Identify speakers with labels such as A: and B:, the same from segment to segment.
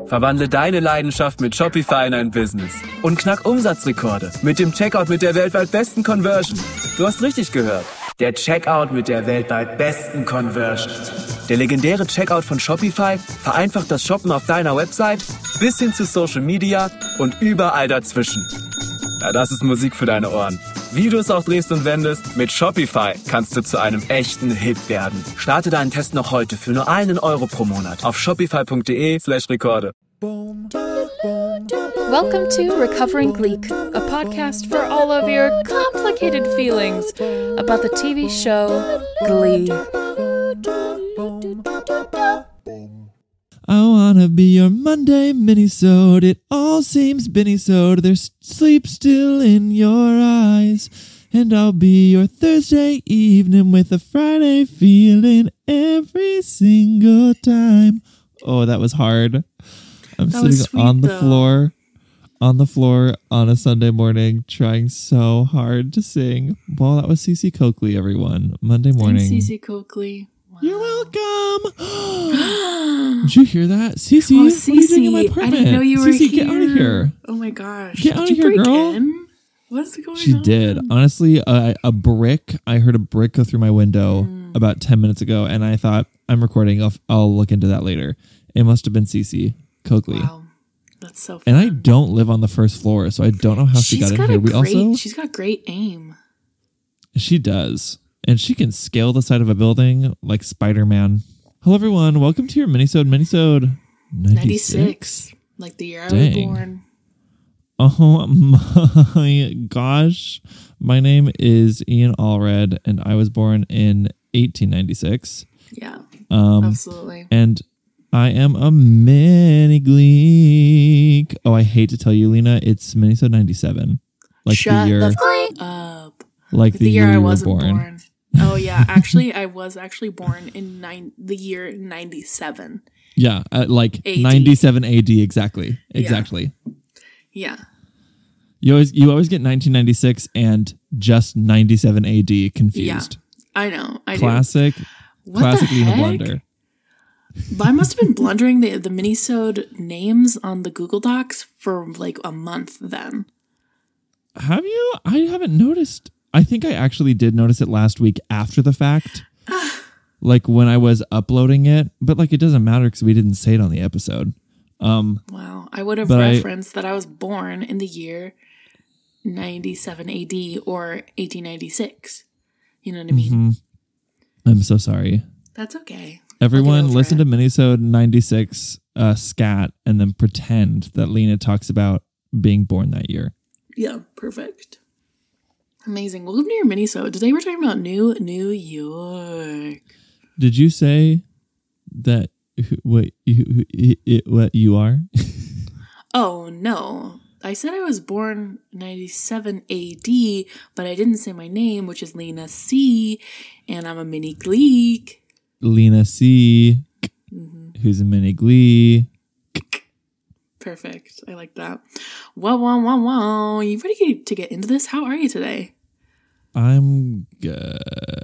A: Verwandle deine Leidenschaft mit Shopify in ein Business und knack Umsatzrekorde mit dem Checkout mit der weltweit besten Conversion. Du hast richtig gehört. Der Checkout mit der weltweit besten Conversion. Der legendäre Checkout von Shopify vereinfacht das Shoppen auf deiner Website bis hin zu Social Media und überall dazwischen. Ja, das ist Musik für deine Ohren. Wie du es auch drehst und wendest, mit Shopify kannst du zu einem echten Hit werden. Starte deinen Test noch heute für nur €1 pro Monat auf shopify.de/Rekorde.
B: Welcome to Recovering Gleek, a podcast for all of your complicated feelings about the TV show Glee.
C: I wanna be your Monday minisode. It all seems Benny-sode. There's sleep still in your eyes. And I'll be your Thursday evening with a Friday feeling every single time. Oh, that was hard. I'm sitting on the floor on a Sunday morning trying so hard to sing. Well, that was Cece Coakley, everyone. Monday morning.
B: Thanks, Cece Coakley. Wow.
C: You're welcome. Did you hear that? Cece,
B: oh,
C: what are you doing in my
B: Cece,
C: apartment?
B: I didn't know you were
C: Cece,
B: here.
C: Get out of here.
B: Oh my gosh.
C: Get out of here, girl.
B: What's going on?
C: She did. Honestly, a brick. I heard a brick go through my window about 10 minutes ago, and I thought, I'm recording. I'll look into that later. It must have been Cece Coakley.
B: Wow. That's so fun.
C: And I don't live on the first floor, so I don't know how she got in here.
B: She's got great aim.
C: She does. And she can scale the side of a building like Spider-Man. Hello, everyone. Welcome to your Minisode 96.
B: Like the year I was born.
C: Oh my gosh. My name is Ian Allred, and I was born in 1896.
B: Yeah, absolutely.
C: And I am a mini Gleek. Oh, I hate to tell you, Lena, it's Minisode 97. Like
B: Shut
C: the year
B: up.
C: Like the year
B: I
C: you were
B: wasn't
C: born.
B: Oh yeah, actually, I was actually born in the year 97.
C: Yeah, like
B: AD.
C: 97 AD, exactly.
B: Yeah.
C: You always get 1996 and just 97 AD confused.
B: Yeah, I know.
C: Classic Lena blunder.
B: But I must have been blundering the minisode names on the Google Docs for like a month then.
C: Have you? I haven't noticed. I think I actually did notice it last week after the fact. Like when I was uploading it. But like it doesn't matter because we didn't say it on the episode.
B: Wow. I would have referenced that I was born in the year 97 AD or 1896. You know what I mean?
C: Mm-hmm. I'm so sorry.
B: That's okay.
C: Everyone listen to Minisode 96 scat and then pretend that Lena talks about being born that year.
B: Yeah, perfect. Amazing. Welcome to your minisode. Today we're talking about New York.
C: Did you say that what you are?
B: Oh, no. I said I was born 97 AD, but I didn't say my name, which is Lena C, and I'm a mini Gleek.
C: Lena C, who's a mini Glee.
B: Perfect. I like that. Wow. You ready to get into this? How are you today?
C: I'm good.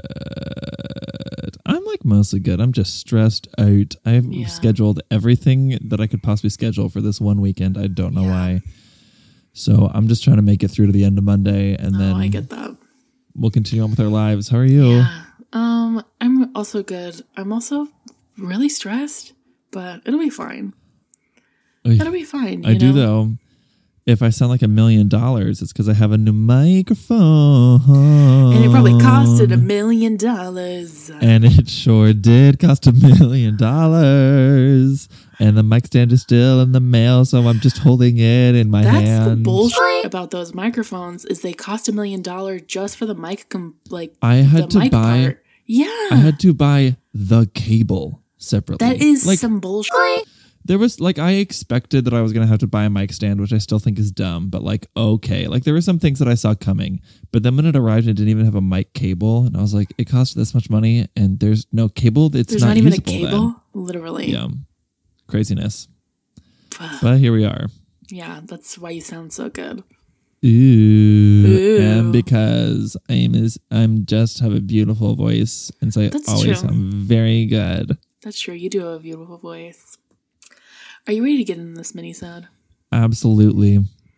C: I'm like mostly good. I'm just stressed out. I've scheduled everything that I could possibly schedule for this one weekend. I don't know why. So I'm just trying to make it through to the end of Monday, and then
B: I get that.
C: We'll continue on with our lives. How are you?
B: Yeah. I'm also good. I'm also really stressed, but it'll be fine. It'll be fine.
C: I do though. If I sound like $1 million, it's because I have a new microphone.
B: And it probably costed $1 million.
C: And it sure did cost $1 million. And the mic stand is still in the mail, so I'm just holding it in my hand.
B: That's the bullshit about those microphones is they cost $1 million just for the mic.
C: I had to buy.
B: Part. Yeah.
C: I had to buy the cable separately.
B: That is some bullshit.
C: There was I expected that I was going to have to buy a mic stand, which I still think is dumb, but okay. There were some things that I saw coming, but then when it arrived, it didn't even have a mic cable. And I was like, it cost this much money and there's no cable. There's not even a cable.
B: Then. Literally.
C: Yeah. Craziness. But here we are.
B: Yeah. That's why you sound so good.
C: Ooh. And because I'm just have a beautiful voice. And so I always sound very good.
B: That's true. You do have a beautiful voice. Are you ready to get in this mini-sode?
C: Absolutely.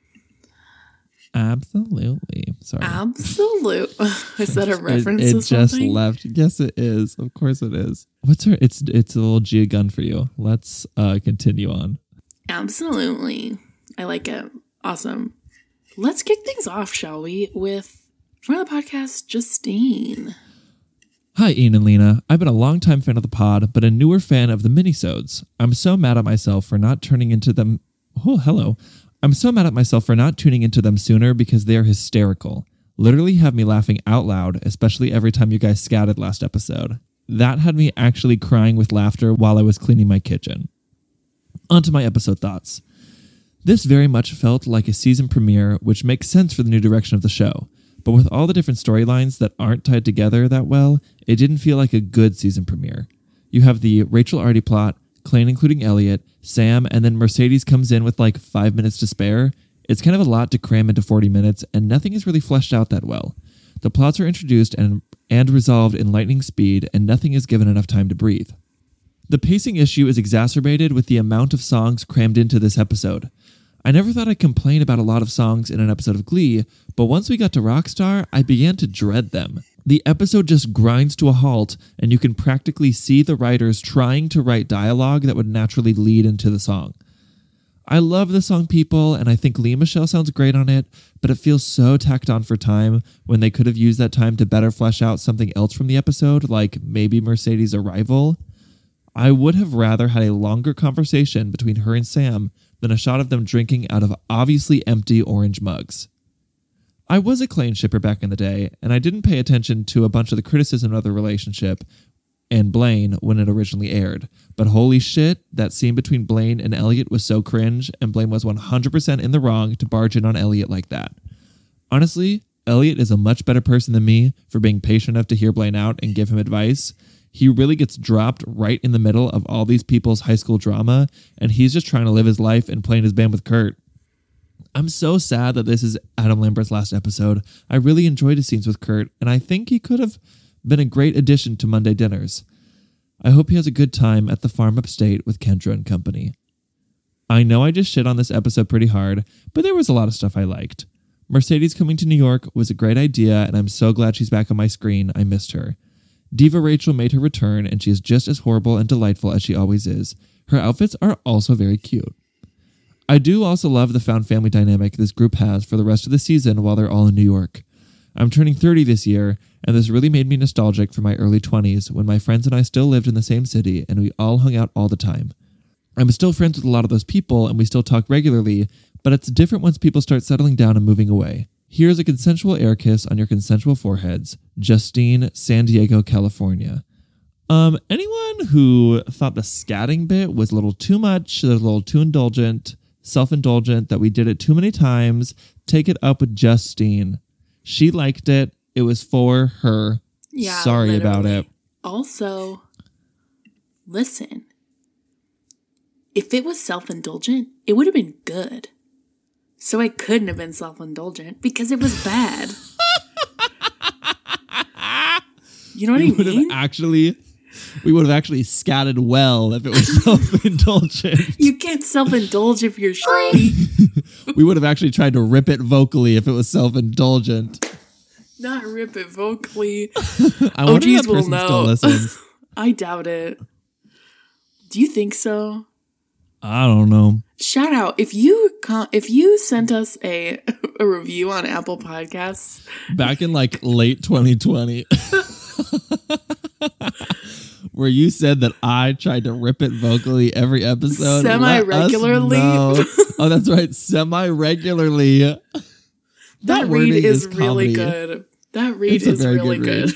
C: Sorry.
B: Absolute. Is that a reference
C: it
B: to something?
C: Just left. Yes, it is. Of course it is. What's her? It's a little Gia gun for you. Let's continue on.
B: Absolutely. I like it. Awesome. Let's kick things off, shall we, with friend of the podcast, Justine.
C: Hi, Ian and Lena. I've been a longtime fan of the pod, but a newer fan of the minisodes. I'm so mad at myself for not turning into them. Oh, hello. I'm so mad at myself for not tuning into them sooner because they are hysterical. Literally have me laughing out loud, especially every time you guys scatted last episode. That had me actually crying with laughter while I was cleaning my kitchen. On to my episode thoughts. This very much felt like a season premiere, which makes sense for the new direction of the show. But with all the different storylines that aren't tied together that well, it didn't feel like a good season premiere. You have the Rachel Artie plot, Klaine including Elliot, Sam, and then Mercedes comes in with like 5 minutes to spare. It's kind of a lot to cram into 40 minutes, and nothing is really fleshed out that well. The plots are introduced and resolved in lightning speed, and nothing is given enough time to breathe. The pacing issue is exacerbated with the amount of songs crammed into this episode. I never thought I'd complain about a lot of songs in an episode of Glee, but once we got to Rockstar, I began to dread them. The episode just grinds to a halt, and you can practically see the writers trying to write dialogue that would naturally lead into the song. I love the song People, and I think Lea Michele sounds great on it, but it feels so tacked on for time when they could have used that time to better flesh out something else from the episode, like maybe Mercedes' arrival. I would have rather had a longer conversation between her and Sam than a shot of them drinking out of obviously empty orange mugs. I was a Klaine shipper back in the day, and I didn't pay attention to a bunch of the criticism of the relationship and Blaine when it originally aired. But holy shit, that scene between Blaine and Elliot was so cringe, and Blaine was 100% in the wrong to barge in on Elliot like that. Honestly, Elliot is a much better person than me for being patient enough to hear Blaine out and give him advice. He really gets dropped right in the middle of all these people's high school drama, and he's just trying to live his life and playing his band with Kurt. I'm so sad that this is Adam Lambert's last episode. I really enjoyed his scenes with Kurt, and I think he could have been a great addition to Monday Dinners. I hope he has a good time at the farm upstate with Kendra and company. I know I just shit on this episode pretty hard, but there was a lot of stuff I liked. Mercedes coming to New York was a great idea, and I'm so glad she's back on my screen. I missed her. Diva Rachel made her return, and she is just as horrible and delightful as she always is. Her outfits are also very cute. I do also love the found family dynamic this group has for the rest of the season while they're all in New York. I'm turning 30 this year, and this really made me nostalgic for my early 20s when my friends and I still lived in the same city and we all hung out all the time. I'm still friends with a lot of those people and we still talk regularly, but it's different once people start settling down and moving away. Here's a consensual air kiss on your consensual foreheads. Justine, San Diego, California. Anyone who thought the scatting bit was a little too much, a little too indulgent, self-indulgent, that we did it too many times, take it up with Justine. She liked it. It was for her.
B: Yeah,
C: sorry
B: literally.
C: about it.
B: Also, listen. If it was self-indulgent, it would have been good. So it couldn't have been self-indulgent because it was bad. You know what I mean? We would have actually scatted well if it was self-indulgent. You can't self-indulge if you're shitty.
C: We would have actually tried to rip it vocally if it was self-indulgent.
B: Not rip it vocally.
C: I wonder if
B: OGs
C: that
B: will
C: person
B: know.
C: still listens.
B: I doubt it. Do you think so?
C: I don't know.
B: Shout out if you sent us a review on Apple Podcasts
C: back in like late 2020. Where you said that I tried to rip it vocally every episode.
B: Semi-regularly.
C: Oh, that's right. Semi-regularly.
B: That read is really good. That read is really good.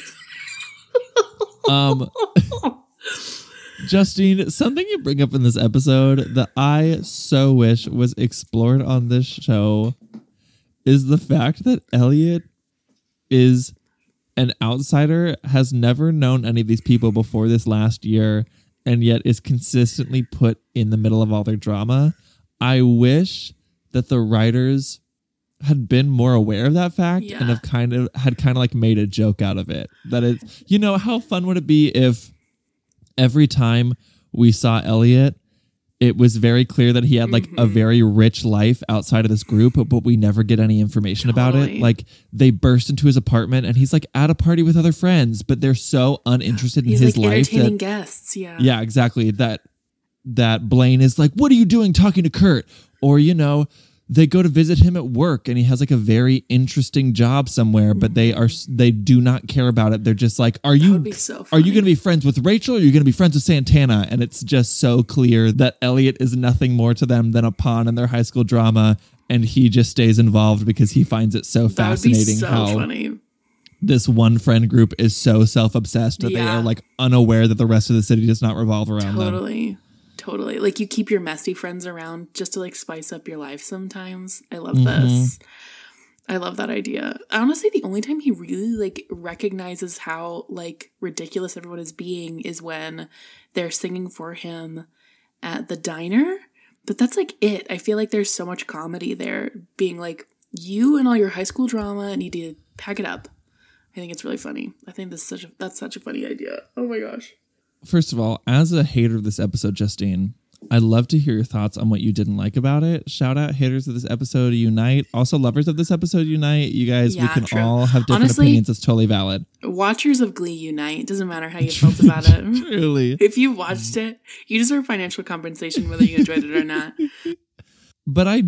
C: Justine, something you bring up in this episode that I so wish was explored on this show is the fact that Elliot is an outsider, has never known any of these people before this last year, and yet is consistently put in the middle of all their drama. I wish that the writers had been more aware of that fact and have kind of like made a joke out of it. That it, how fun would it be if every time we saw Elliot, it was very clear that he had like a very rich life outside of this group, but we never get any information about it. Like they burst into his apartment and he's like at a party with other friends, but they're so uninterested in his
B: like
C: life.
B: Entertaining guests. Yeah.
C: Yeah, exactly. That Blaine is like, what are you doing talking to Kurt? Or, you know, they go to visit him at work and he has like a very interesting job somewhere, but they do not care about it. They're just like, are you going to be friends with Rachel or are you going to be friends with Santana? And it's just so clear that Elliot is nothing more to them than a pawn in their high school drama. And he just stays involved because he finds it so fascinating
B: funny.
C: This one friend group is so self-obsessed that they are like unaware that the rest of the city does not revolve around them.
B: Totally. Like you keep your messy friends around just to like spice up your life sometimes. I love this. I love that idea. Honestly, the only time he really like recognizes how like ridiculous everyone is being is when they're singing for him at the diner. But that's like it. I feel like there's so much comedy there being like, you and all your high school drama need to pack it up. I think it's really funny. I think that's such a funny idea. Oh my gosh.
C: First of all, as a hater of this episode, Justine, I'd love to hear your thoughts on what you didn't like about it. Shout out haters of this episode, unite. Also lovers of this episode, unite. You guys, we can all have different opinions. It's totally valid.
B: Watchers of Glee, unite. Doesn't matter how you felt about it.
C: Truly.
B: If you watched it, you deserve financial compensation whether you enjoyed it or not.
C: But I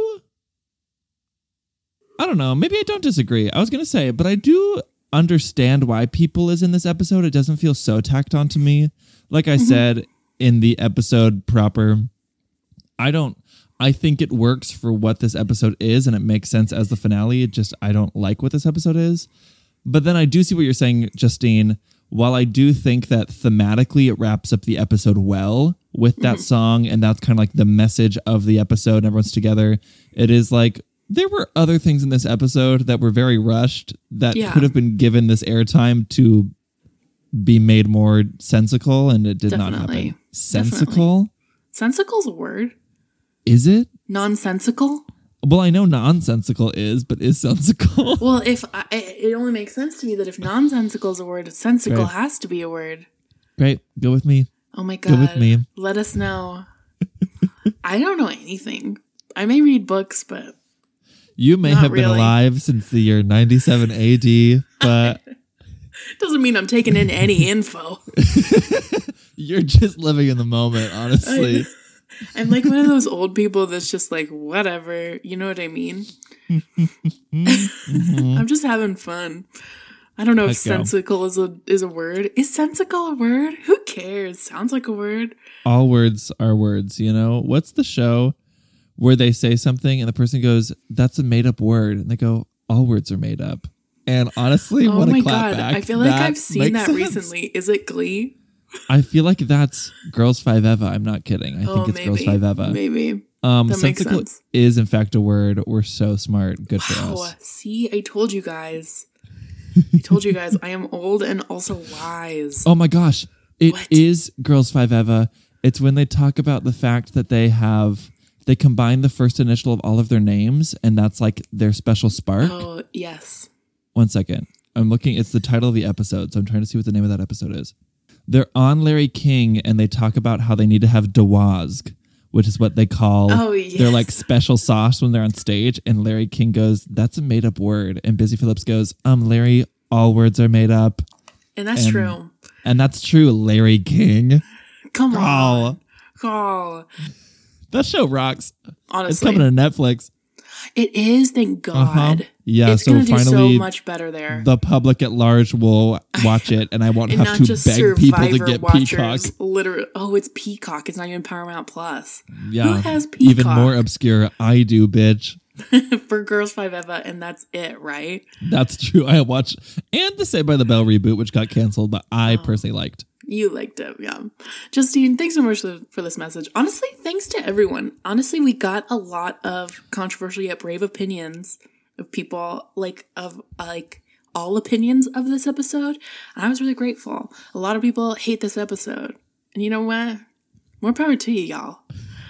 C: don't know. Maybe I don't disagree. I was going to say, but I do understand why people is in this episode. It doesn't feel so tacked on to me. Like I said in the episode proper, I think it works for what this episode is and it makes sense as the finale. I don't like what this episode is. But then I do see what you're saying, Justine. While I do think that thematically it wraps up the episode well with that song, and that's kind of like the message of the episode and everyone's together, it is like, there were other things in this episode that were very rushed that could have been given this airtime to be made more sensical, and it did not happen. Sensical?
B: Sensical's a word.
C: Is it?
B: Nonsensical?
C: Well, I know nonsensical is, but is sensical?
B: Well, it only makes sense to me that if nonsensical is a word, sensical has to be a word.
C: Great. Go with me.
B: Oh my God.
C: Go with me.
B: Let us know. I don't know anything. I may read books, but
C: you may have been alive since the year 97 AD, but
B: doesn't mean I'm taking in any info.
C: You're just living in the moment, honestly.
B: I'm like one of those old people that's just like, whatever. You know what I mean? I'm just having fun. I don't know if sensical is a word. Is sensical a word? Who cares? Sounds like a word.
C: All words are words, you know? What's the show where they say something and the person goes, that's a made up word. And they go, all words are made up. And honestly,
B: oh
C: my
B: God,
C: back.
B: I feel like I've seen that recently. Is it Glee?
C: I feel like that's Girls 5 Eva. I'm not kidding. I think it's Girls 5 Eva.
B: Maybe. That makes sense.
C: Is in fact a word. We're so smart. Good for us.
B: See, I told you guys. I am old and also wise.
C: Oh my gosh. It is Girls 5 Eva. It's when they talk about the fact that they combine the first initial of all of their names, and that's like their special spark.
B: Oh, yes.
C: 1 second. I'm looking. It's the title of the episode, so I'm trying to see what the name of that episode is. They're on Larry King, and they talk about how they need to have Dawazg, which is what they call their like special sauce when they're on stage. And Larry King goes, that's a made up word. And Busy Phillips goes, Larry, all words are made up.
B: And that's true.
C: And that's true, Larry King.
B: Come on.
C: That show rocks.
B: Honestly.
C: It's coming to Netflix.
B: It is, thank God.
C: Yeah,
B: it's
C: so
B: finally
C: do
B: so much better there.
C: The public at large will watch it, and I won't have to beg people to get Peacock.
B: Literally, it's Peacock. It's not even Paramount Plus.
C: Yeah,
B: who has Peacock?
C: Even more obscure. I do, bitch.
B: For Girls 5 Eva, and that's it, right?
C: That's true. I watched and the Saved by the Bell reboot, which got canceled, but I personally liked.
B: You liked it, yeah. Justine, thanks so much for this message. Honestly, thanks to everyone. Honestly, we got a lot of controversial yet brave opinions of people, of all opinions of this episode. And I was really grateful. A lot of people hate this episode. And you know what? More power to you, y'all.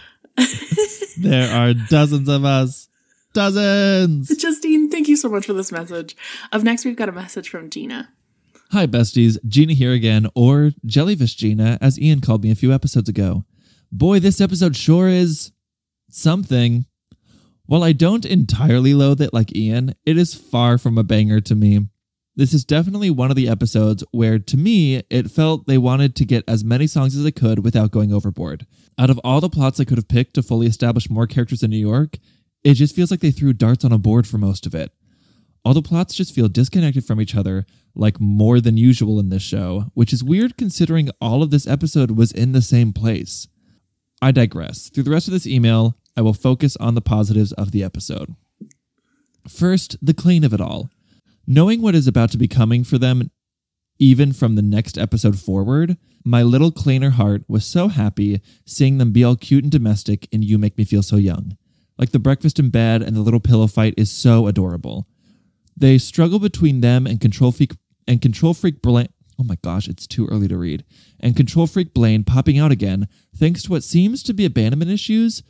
C: There are dozens of us. Dozens!
B: Justine, thank you so much for this message. Up next, we've got a message from Gina.
C: Hi, besties. Gina here again, or Jellyfish Gina, as Ian called me a few episodes ago. Boy, this episode sure is something. While I don't entirely loathe it like Ian, it is far from a banger to me. This is definitely one of the episodes where, to me, it felt they wanted to get as many songs as they could without going overboard. Out of all the plots I could have picked to fully establish more characters in New York, it just feels like they threw darts on a board for most of it. All the plots just feel disconnected from each other, like more than usual in this show, which is weird considering all of this episode was in the same place. I digress. Through the rest of this email, I will focus on the positives of the episode. First, the clean of it all. Knowing what is about to be coming for them, even from the next episode forward, my little cleaner heart was so happy seeing them be all cute and domestic in You Make Me Feel So Young. Like the breakfast in bed and the little pillow fight is so adorable. They struggle between them and control freak Blaine. Oh my gosh, it's too early to read. And control freak Blaine popping out again, thanks to what seems to be abandonment issues.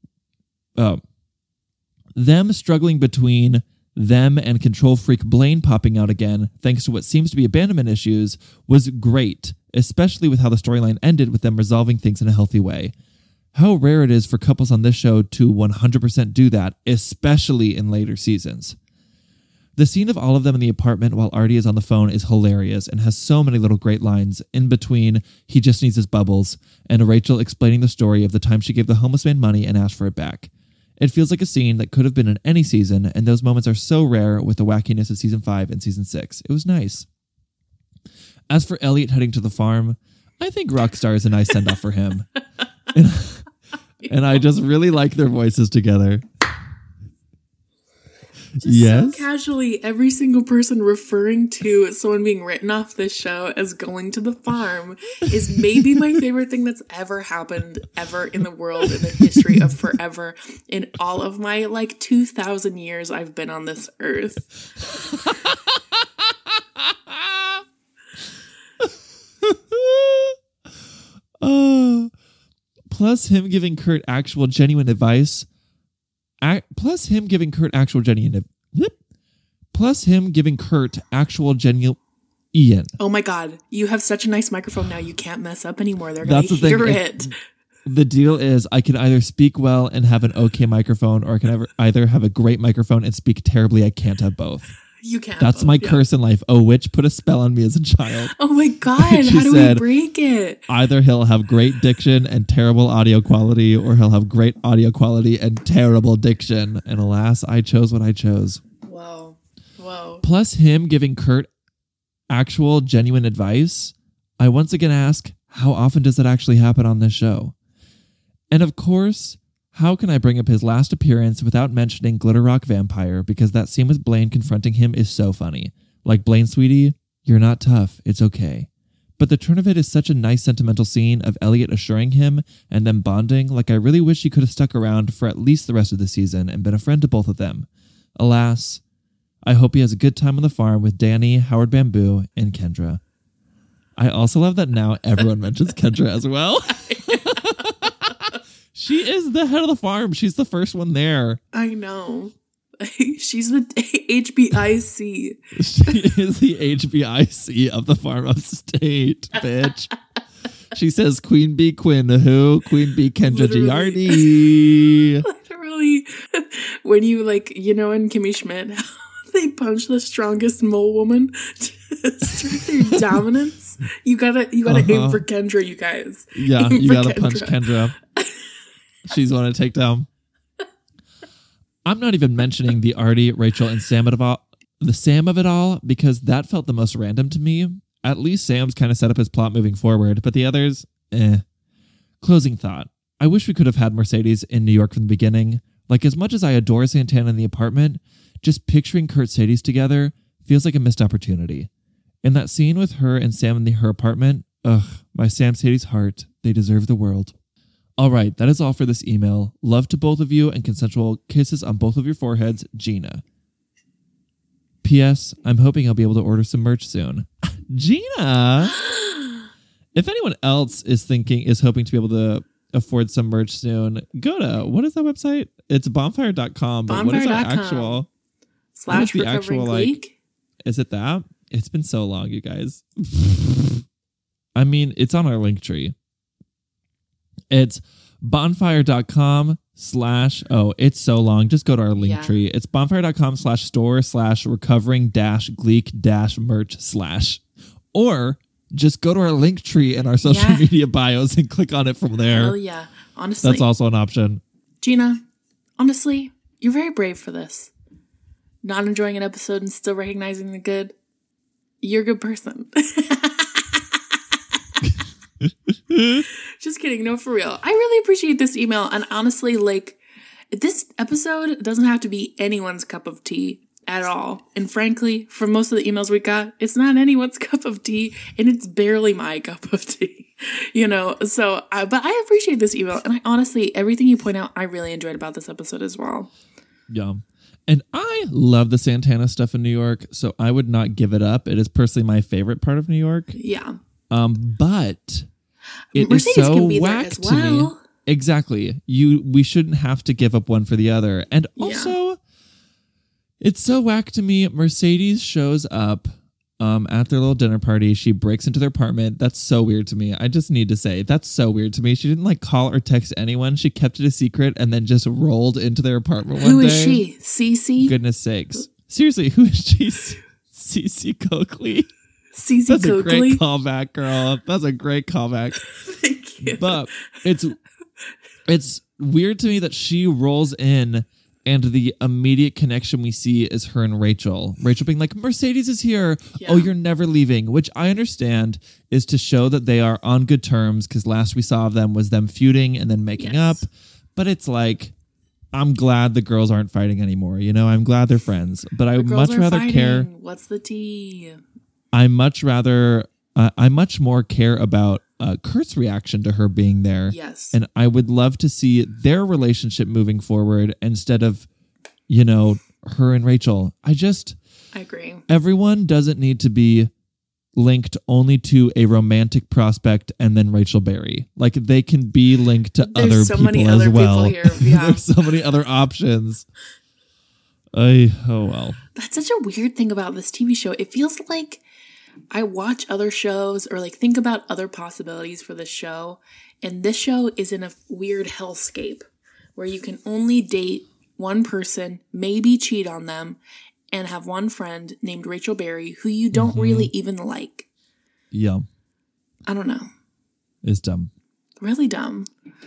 C: Them struggling between them and control freak Blaine popping out again, thanks to what seems to be abandonment issues, was great, especially with how the storyline ended with them resolving things in a healthy way. How rare it is for couples on this show to 100% do that, especially in later seasons. The scene of all of them in the apartment while Artie is on the phone is hilarious and has so many little great lines in between "he just needs his bubbles" and Rachel explaining the story of the time she gave the homeless man money and asked for it back. It feels like a scene that could have been in any season, and those moments are so rare with the wackiness of season 5 and season 6. It was nice. As for Elliot heading to the farm, I think Rockstar is a nice send-off for him. And I just really like their voices together.
B: Just
C: yes.
B: so casually, every single person referring to someone being written off this show as going to the farm is maybe my favorite thing that's ever happened ever in the world, in the history of forever, in all of my 2,000 years I've been on this earth.
C: Plus him giving Kurt actual genuine advice. Plus him giving Kurt actual genuine Ian.
B: Oh my God, you have such a nice microphone now. You can't mess up anymore. They're going to hear it.
C: The deal is I can either speak well and have an okay microphone, or I can either have a great microphone and speak terribly. I can't have both.
B: You can't.
C: That's my curse in life. Oh, witch put a spell on me as a child.
B: Oh my God, how do we break it?
C: Either he'll have great diction and terrible audio quality, or he'll have great audio quality and terrible diction. And alas, I chose what I chose.
B: Whoa.
C: Plus him giving Kurt actual genuine advice. I once again ask, how often does that actually happen on this show? And of course, how can I bring up his last appearance without mentioning Glitter Rock Vampire, because that scene with Blaine confronting him is so funny. Like, Blaine, sweetie, you're not tough. It's okay. But the turn of it is such a nice sentimental scene of Elliot assuring him and them bonding. Like, I really wish he could have stuck around for at least the rest of the season and been a friend to both of them. Alas, I hope he has a good time on the farm with Danny, Howard Bamboo, and Kendra. I also love that now everyone mentions Kendra as well. She is the head of the farm. She's the first one there.
B: I know. She's the HBIC.
C: She is the HBIC of the farm upstate, bitch. She says Queen Bee Quinn who? Queen Bee Kendra Giardi.
B: Literally. When you in Kimmy Schmidt, they punch the strongest mole woman to assert their dominance. You gotta aim for Kendra, you guys.
C: Yeah, you gotta punch Kendra. She's one to take down. I'm not even mentioning the Artie, Rachel, and Sam of it all, because that felt the most random to me. At least Sam's kind of set up his plot moving forward, but the others, Closing thought. I wish we could have had Mercedes in New York from the beginning. Like, as much as I adore Santana in the apartment, just picturing Kurt Sadie's together feels like a missed opportunity. In that scene with her and Sam in her apartment, my Sam Sadie's heart, they deserve the world. All right, that is all for this email. Love to both of you and consensual kisses on both of your foreheads, Gina. P.S. I'm hoping I'll be able to order some merch soon. Gina! If anyone else is hoping to be able to afford some merch soon, go to, what is that website? It's bonfire.com, but what is our actual?
B: /recovering
C: is it that? It's been so long, you guys. I mean, it's on our link tree. It's bonfire.com/ oh, it's so long. Just go to our link tree. It's bonfire.com/store/recovering-gleek-merch/. Or just go to our link tree in our social media bios and click on it from there.
B: Hell yeah. Honestly.
C: That's also an option.
B: Gina, honestly, you're very brave for this. Not enjoying an episode and still recognizing the good. You're a good person. Just kidding. No, for real. I really appreciate this email. And honestly, like, this episode doesn't have to be anyone's cup of tea at all. And frankly, for most of the emails we got, it's not anyone's cup of tea. And it's barely my cup of tea. You know? So, but I appreciate this email. And I honestly, everything you point out, I really enjoyed about this episode as well.
C: Yeah. And I love the Santana stuff in New York, so I would not give it up. It is personally my favorite part of New York.
B: Yeah.
C: But it
B: Mercedes
C: is so
B: can be
C: whack
B: there as
C: to me.
B: well.
C: Exactly. We shouldn't have to give up one for the other. And also, it's so whack to me. Mercedes shows up at their little dinner party. She breaks into their apartment. That's so weird to me. I just need to say, that's so weird to me. She didn't like call or text anyone. She kept it a secret and then just rolled into their apartment one day.
B: Who is she? Cece?
C: Goodness sakes. Seriously, who is she? Cece Coakley.
B: Cece
C: That's
B: Coakley.
C: a great callback, girl. That's a great callback.
B: Thank you.
C: But it's weird to me that she rolls in and the immediate connection we see is her and Rachel. Rachel being like, Mercedes is here.
B: Yeah.
C: Oh, you're never leaving, which I understand is to show that they are on good terms because last we saw of them was them feuding and then making up. But it's like, I'm glad the girls aren't fighting anymore. You know, I'm glad they're friends. But I would much rather care.
B: What's the tea?
C: I much more care about Kurt's reaction to her being there.
B: Yes.
C: And I would love to see their relationship moving forward instead of, you know, her and Rachel. I
B: agree.
C: Everyone doesn't need to be linked only to a romantic prospect and then Rachel Berry. Like, they can be linked to other people as well.
B: People here. Yeah.
C: There's so many other options. Oh well.
B: That's such a weird thing about this TV show. It feels like I watch other shows or like think about other possibilities for this show, and this show is in a weird hellscape where you can only date one person, maybe cheat on them, and have one friend named Rachel Berry who you don't really even like.
C: Yeah.
B: I don't know.
C: It's dumb.
B: Really dumb.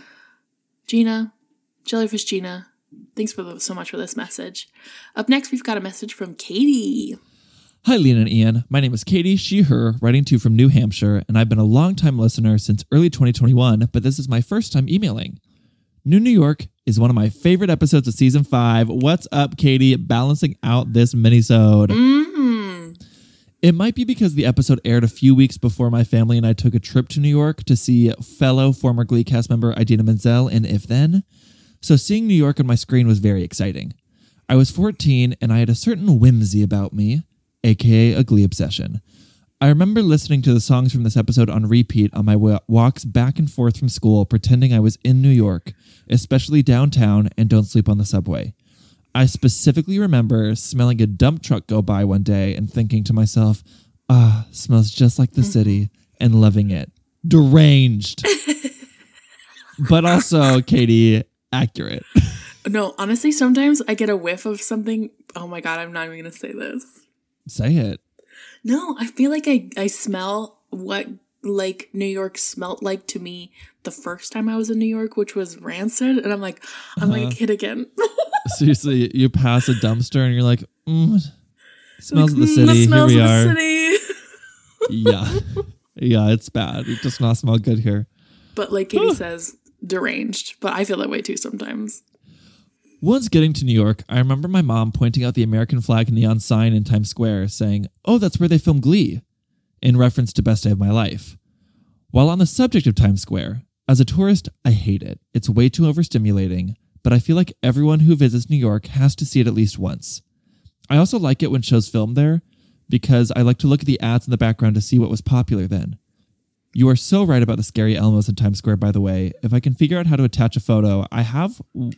B: Gina, Jellyfish Gina, thanks so much for this message. Up next, we've got a message from Katie.
C: Hi, Lena and Ian. My name is Katie, she, her, writing to you from New Hampshire, and I've been a long-time listener since early 2021, but this is my first time emailing. New York is one of my favorite episodes of Season 5. What's up, Katie? Balancing out this minisode.
B: Mm-hmm.
C: It might be because the episode aired a few weeks before my family and I took a trip to New York to see fellow former Glee cast member Idina Menzel in If Then. So seeing New York on my screen was very exciting. I was 14 and I had a certain whimsy about me, aka a Glee obsession. I remember listening to the songs from this episode on repeat on my walks back and forth from school, pretending I was in New York, especially downtown, and Don't Sleep on the Subway. I specifically remember smelling a dump truck go by one day and thinking to myself, smells just like the city, and loving it. Deranged. But also, Katie, accurate.
B: No, honestly, sometimes I get a whiff of something. Oh my God, I'm not even going to say this.
C: Say it.
B: No, I feel like I smell what like New York smelled like to me the first time I was in New York, which was rancid. And I'm like a kid again.
C: Seriously, you pass a dumpster and you're like, smells
B: like,
C: of the city. Here we are.
B: City.
C: Yeah. Yeah, it's bad. It does not smell good here.
B: But like Katie says, deranged. But I feel that way too sometimes.
C: Once getting to New York, I remember my mom pointing out the American flag neon sign in Times Square saying, "Oh, that's where they film Glee," in reference to Best Day of My Life. While on the subject of Times Square, as a tourist, I hate it. It's way too overstimulating, but I feel like everyone who visits New York has to see it at least once. I also like it when shows film there, because I like to look at the ads in the background to see what was popular then. You are so right about the scary Elmos in Times Square, by the way. If I can figure out how to attach a photo, I have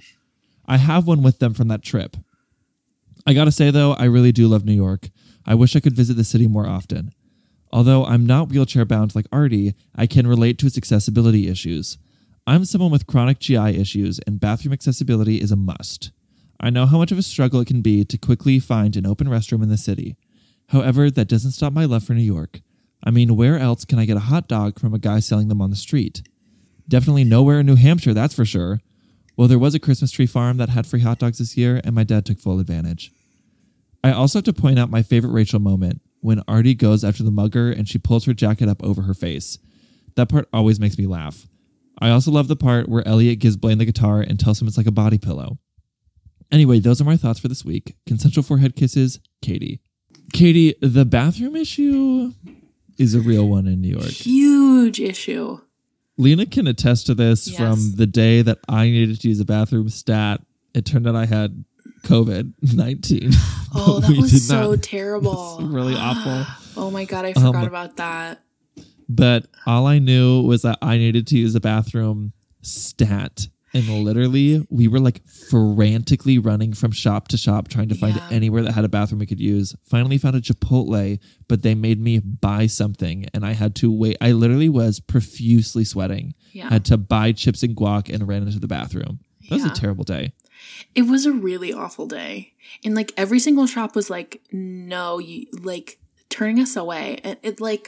C: one with them from that trip. I gotta say, though, I really do love New York. I wish I could visit the city more often. Although I'm not wheelchair bound like Artie, I can relate to its accessibility issues. I'm someone with chronic GI issues, and bathroom accessibility is a must. I know how much of a struggle it can be to quickly find an open restroom in the city. However, that doesn't stop my love for New York. I mean, where else can I get a hot dog from a guy selling them on the street? Definitely nowhere in New Hampshire, that's for sure. Well, there was a Christmas tree farm that had free hot dogs this year, and my dad took full advantage. I also have to point out my favorite Rachel moment, when Artie goes after the mugger and she pulls her jacket up over her face. That part always makes me laugh. I also love the part where Elliot gives Blaine the guitar and tells him it's like a body pillow. Anyway, those are my thoughts for this week. Consensual forehead kisses, Katie. Katie, the bathroom issue is a real one in New York.
B: Huge issue.
C: Lena can attest to this from the day that I needed to use a bathroom stat. It turned out I had COVID-19.
B: Oh, that was so terrible.
C: It was really awful.
B: Oh my God, I forgot about that.
C: But all I knew was that I needed to use a bathroom stat. And literally, we were like frantically running from shop to shop trying to find anywhere that had a bathroom we could use. Finally found a Chipotle, but they made me buy something. And I had to wait. I literally was profusely sweating. Yeah. Had to buy chips and guac and ran into the bathroom. That was a terrible day.
B: It was a really awful day. And like every single shop was like, no, you like turning us away. And it like,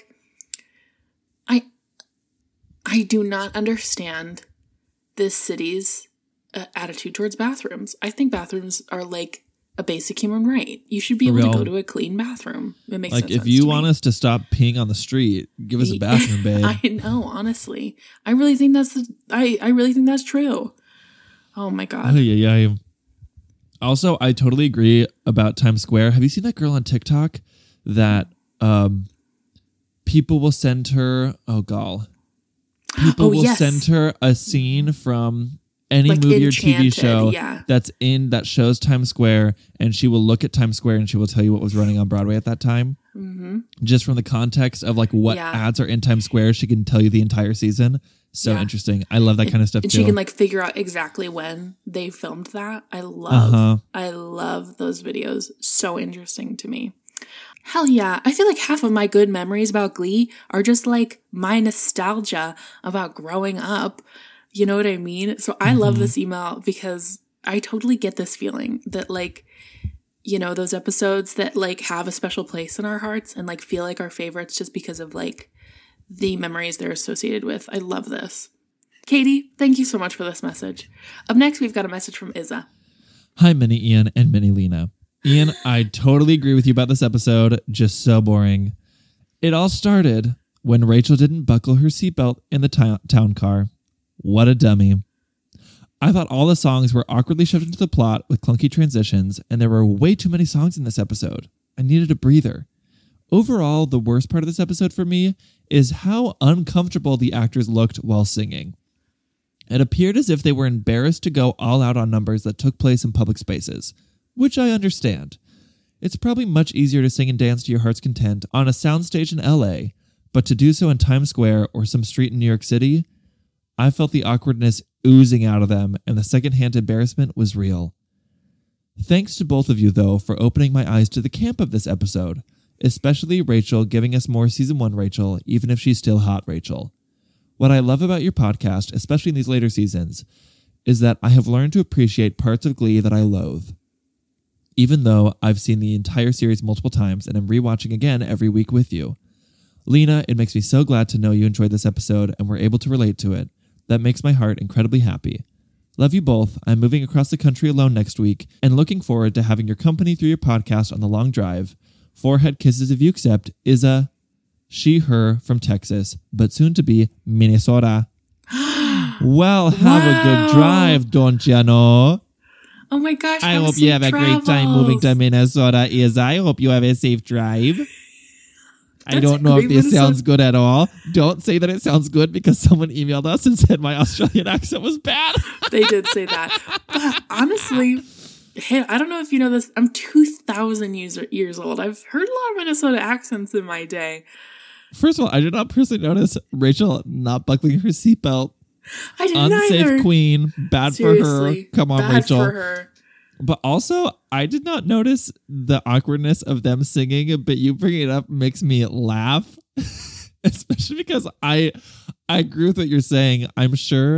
B: I do not understand this city's attitude towards bathrooms. I think bathrooms are like a basic human right. You should be able to go to a clean bathroom. It makes
C: like
B: no sense
C: if you want us to stop peeing on the street, give us a bathroom, babe.
B: I know, honestly. I really think that's I really think that's true. Oh my God.
C: Yeah. Also, I totally agree about Times Square. Have you seen that girl on TikTok that people will send her send her a scene from any like movie Enchanted, or TV show that shows Times Square, and she will look at Times Square and she will tell you what was running on Broadway at that time. Mm-hmm. Just from the context of like what ads are in Times Square, she can tell you the entire season. So interesting. I love that kind of stuff too.
B: And she can like figure out exactly when they filmed that. I love those videos. So interesting to me. Hell yeah. I feel like half of my good memories about Glee are just like my nostalgia about growing up. You know what I mean? So I love this email because I totally get this feeling that like, you know, those episodes that like have a special place in our hearts and like feel like our favorites just because of like the memories they're associated with. I love this. Katie, thank you so much for this message. Up next, we've got a message from Izza.
C: Hi, Mini Ian and Mini Lena. Ian, I totally agree with you about this episode. Just so boring. It all started when Rachel didn't buckle her seatbelt in the town car. What a dummy. I thought all the songs were awkwardly shoved into the plot with clunky transitions, and there were way too many songs in this episode. I needed a breather. Overall, the worst part of this episode for me is how uncomfortable the actors looked while singing. It appeared as if they were embarrassed to go all out on numbers that took place in public spaces, which I understand. It's probably much easier to sing and dance to your heart's content on a soundstage in LA, but to do so in Times Square or some street in New York City, I felt the awkwardness oozing out of them, and the secondhand embarrassment was real. Thanks to both of you, though, for opening my eyes to the camp of this episode, especially Rachel giving us more Season 1 Rachel, even if she's still hot Rachel. What I love about your podcast, especially in these later seasons, is that I have learned to appreciate parts of Glee that I loathe. Even though I've seen the entire series multiple times and am rewatching again every week with you. Lena, it makes me so glad to know you enjoyed this episode and were able to relate to it. That makes my heart incredibly happy. Love you both. I'm moving across the country alone next week and looking forward to having your company through your podcast on the long drive. Forehead kisses if you accept, Izza, she, her from Texas, but soon to be Minnesota. Well, have a good drive, don't you know?
B: Oh my gosh.
C: I hope you have a great time moving to Minnesota, Izza. I hope you have a safe drive. I don't know if this sounds good at all. Don't say that it sounds good because someone emailed us and said my Australian accent was bad.
B: They did say that. But honestly, hey, I don't know if you know this. I'm 2,000 years old. I've heard a lot of Minnesota accents in my day.
C: First of all, I did not personally notice Rachel not buckling her seatbelt.
B: I didn't either.
C: Unsafe queen. Bad
B: Seriously,
C: for her. Come on,
B: bad
C: Rachel.
B: For her.
C: But also, I did not notice the awkwardness of them singing, but you bringing it up makes me laugh. Especially because I agree with what you're saying. I'm sure